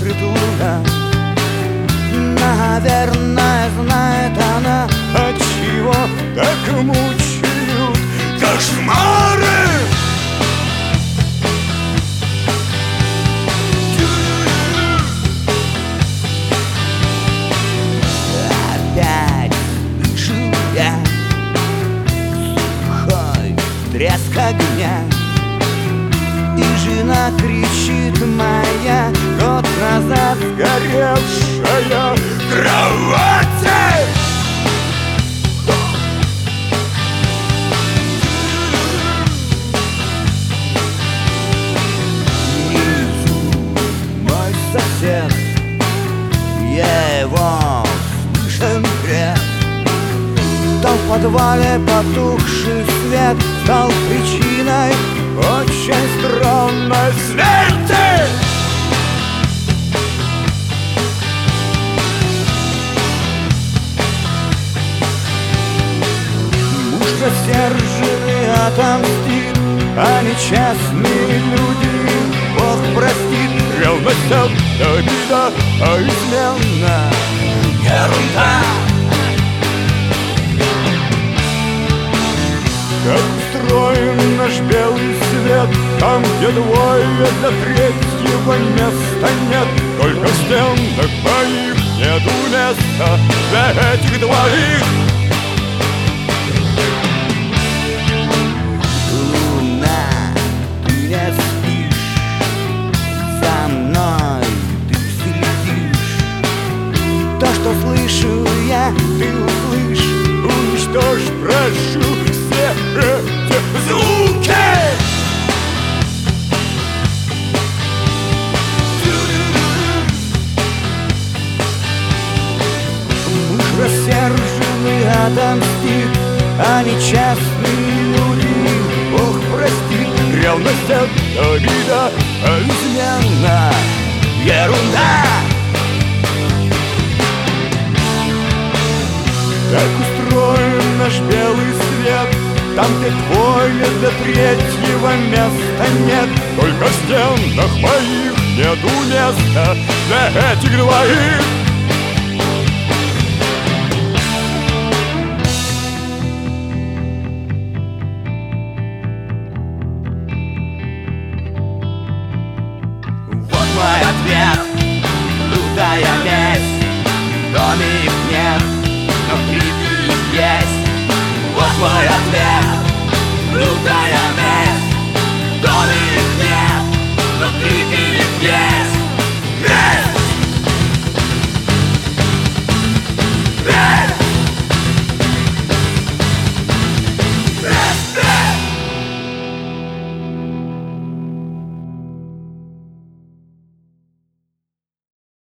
смотрит луна. Наверное, знает она, отчего так мучают кошмары. Опять слышу я сухой треск огня, и жена кричит моя, год назад сгоревшая кровать. Внизу мой сосед, я его слышен крик. Там в подвале потухший свет стал причиной очень странной смерти. Муж рассерженный отомстит, а нечестные люди Бог простит. Ревность — это обида, а измена — ерунда. Как устроен наш белый свет, там, где двое, до третьего места нет. Только в стенах моих нету места для этих двоих. Луна, ты не спишь, за мной ты следишь. То, что слышу я, ты услышь. Уничтожь, прошу, все эти звуки. Муж рассерженный отомстит, а нечестные люди Бог простит. Ревность — это обида, а измена — ерунда. Так устроен наш белый свет, там, где двое, до третьего места нет. Только в стенах моих нету места для этих двоих. Вот мой ответ, лютая месть. В доме их нет, но в крипе их есть. Вот мой ответ, лютая месть.